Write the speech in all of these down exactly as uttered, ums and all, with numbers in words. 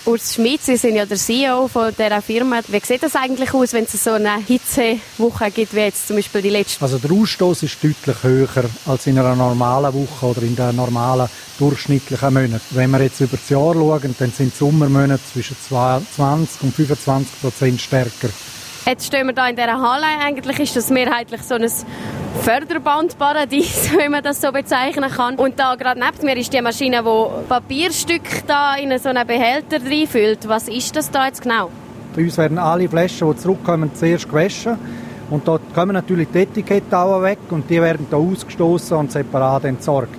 Urs Schmid, Sie sind ja der C E O von dieser Firma. Wie sieht das eigentlich aus, wenn es so eine Hitzewoche gibt, wie jetzt zum Beispiel die letzte? Also der Ausstoß ist deutlich höher als in einer normalen Woche oder in den normalen durchschnittlichen Monaten. Wenn wir jetzt über das Jahr schauen, dann sind die Sommermonate zwischen zwanzig und fünfundzwanzig Prozent stärker. Jetzt stehen wir hier in dieser Halle. Eigentlich ist das mehrheitlich so ein Förderbandparadies, wenn man das so bezeichnen kann. Und da gerade neben mir ist die Maschine, die Papierstücke da in so einen Behälter reinfüllt. Was ist das da jetzt genau? Bei uns werden alle Flaschen, die zurückkommen, zuerst gewaschen. Und dort kommen natürlich die Etiketten auch weg und die werden hier ausgestoßen und separat entsorgt.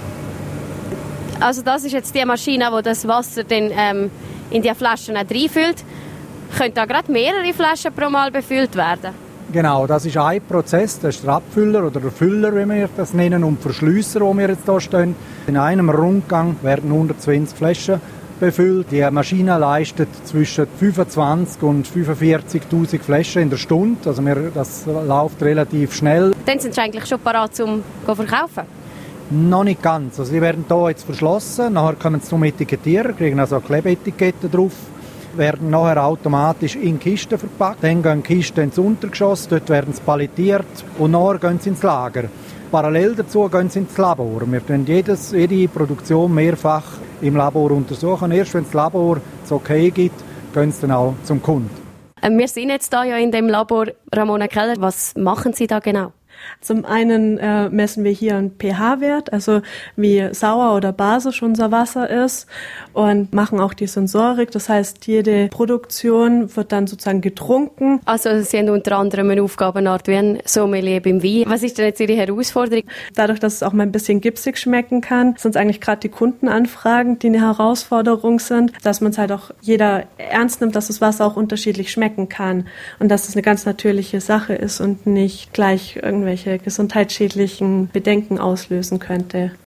Also das ist jetzt die Maschine, die das Wasser dann, ähm, in die Flaschen reinfüllt. Können da gerade mehrere Flaschen pro Mal befüllt werden? Genau, das ist ein Prozess, das ist der Abfüller oder der Füller, wie wir das nennen, und Verschlüsser, wo wir jetzt hier stehen. In einem Rundgang werden hundertzwanzig Flaschen befüllt. Die Maschine leistet zwischen fünfundzwanzig und fünfundvierzigtausend Flaschen in der Stunde. Also wir, das läuft relativ schnell. Dann sind sie eigentlich schon bereit zum verkaufen? Noch nicht ganz. Also die werden hier jetzt verschlossen, nachher kommen sie zum Etikettieren, kriegen also eine Klebeetikette drauf, werden nachher automatisch in Kisten verpackt. Dann gehen die Kisten ins Untergeschoss, dort werden sie palettiert und nachher gehen sie ins Lager. Parallel dazu gehen sie ins Labor. Wir tun jedes, jede Produktion mehrfach im Labor untersuchen. Erst wenn das Labor das Okay gibt, gehen sie dann auch zum Kunden. Wir sind jetzt hier ja in dem Labor Ramona Keller. Was machen Sie da genau? Zum einen äh, messen wir hier einen pH-Wert, also wie sauer oder basisch unser Wasser ist, und machen auch die Sensorik. Das heißt, jede Produktion wird dann sozusagen getrunken. Also Sie haben unter anderem eine Aufgabenart wie ein Sommelier beim Wein. Was ist denn jetzt Ihre Herausforderung? Dadurch, dass es auch mal ein bisschen gipsig schmecken kann, sind es eigentlich gerade die Kundenanfragen, die eine Herausforderung sind, dass man es halt auch jeder ernst nimmt, dass das Wasser auch unterschiedlich schmecken kann und dass es eine ganz natürliche Sache ist und nicht gleich irgendwelche gesundheitsschädlichen Bedenken auslösen könnte.